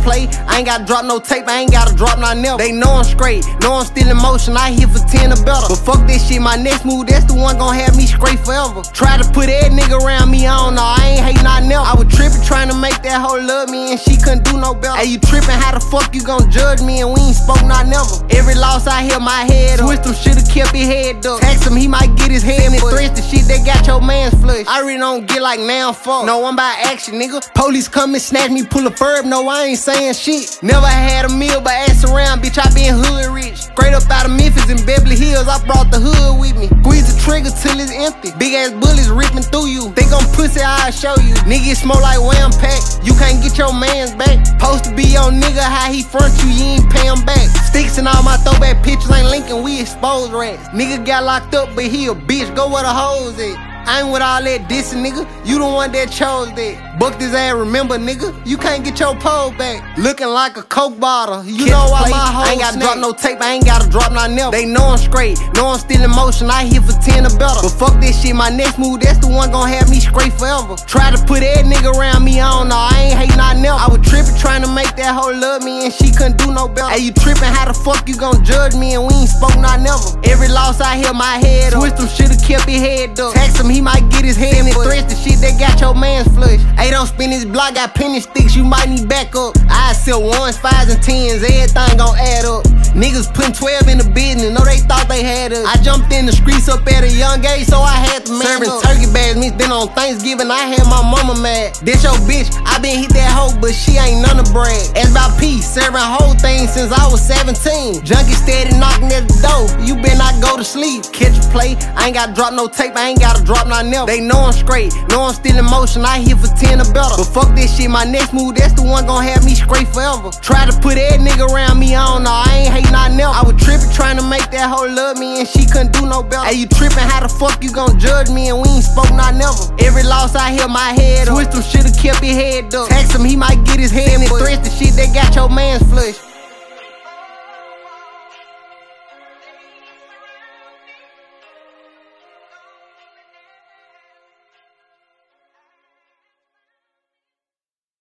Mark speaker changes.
Speaker 1: play, I ain't gotta drop no tape, I ain't gotta drop not never. They know I'm straight, know I'm still in motion, I hit for 10 or better. But fuck this shit, my next move, that's the one gon' have me straight forever. Try to put that nigga around me, I don't know, I ain't hate not never. I was trippin' trying to make that hoe love me and she couldn't do no better. Hey, you trippin', how the fuck you gon' judge me and we ain't spoke not never? Every loss I hit my head up. Twist him, should've kept his head up. Tax him, he might get his head in threats, the shit that got your man's flush. I really don't get like now fuck. No, I'm about action, nigga. Police come and snatch me, pull a furb, no, I ain't saying shit. Never had a meal, but ass around, bitch, I been hood rich. Straight up out of Memphis and Beverly Hills, I brought the hood with me. Squeeze the trigger till it's empty. Big ass bullets ripping through you. Think I'm pussy, I'll show you. Nigga smoke like Wham Pack, you can't get your mans back. Supposed to be your nigga, how he front you, you ain't pay him back. Sticks and all my throwback pictures ain't linking, we exposed rats. Nigga got locked up, but he a bitch, go where the hoes at. I ain't with all that dissing, nigga. You the one that chose that. Bucked his ass, remember, nigga. You can't get your pole back. Looking like a Coke bottle. You know why my hoes I ain't gotta drop no tape, I ain't gotta drop not never. They know I'm straight, know I'm still in motion, I hit for 10 or better. But fuck this shit, my next move, that's the one gon' have me straight forever. Try to put that nigga around me, I don't know, I ain't hate not never. I was trippin' trying to make that hoe love me and she couldn't do no better. Hey, you trippin', how the fuck you gon' judge me and we ain't spoke not never? Every loss I hit my head up. Twist him, should've kept his head up. Tax him, he might get his head in threats, the shit that got your man's flush. Hey, don't spin this block, got penny sticks, you might need backup. I sell 1s, 5s, and 10s, everything gon' add up. Niggas putting 12 in the business, know they thought they had us. I jumped in the streets up at a young age, so I had to man serving up. Turkey bags, me been on Thanksgiving, I had my mama mad. This your bitch, I been hit that hoe, but she ain't none of brag. Ask about peace, serving whole thing since I was 17. Junkie steady knocking at the door, you better not go to sleep. Catch a play, I ain't gotta drop no tape, I ain't gotta drop not never. They know I'm straight, know I'm still in motion, I hit for 10 or better. But fuck this shit, my next move, that's the one gon' have me straight forever. Try to put that nigga around me, I don't know, I ain't hate not never. I was trippin' trying to make that hoe love me and she couldn't do no better. Hey, you trippin', how the fuck you gon' judge me and we ain't spoke not never? Every loss I hit my head up. Twist him, should've kept his head up. Tax him, he might get his head in threats, the shit that got your man's flush.